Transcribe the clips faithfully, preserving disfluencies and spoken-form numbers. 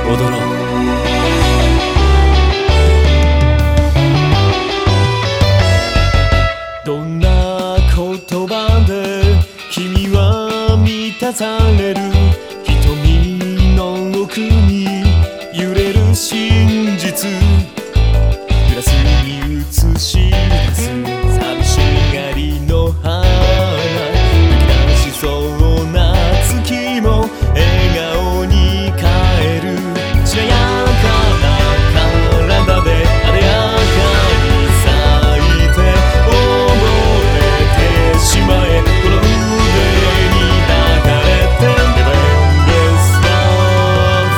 踊ろう。どんな言葉で君は満たされる？瞳の奥に揺れる真実、グラスに映し出す寂しがりの花、吹き出しそうな月も笑顔に変える。しなやかな体であでやかに咲いて溺れてしまえ。この腕に抱かれて Never endless love。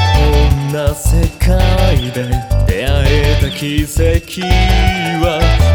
こんな世界で出会えた奇跡は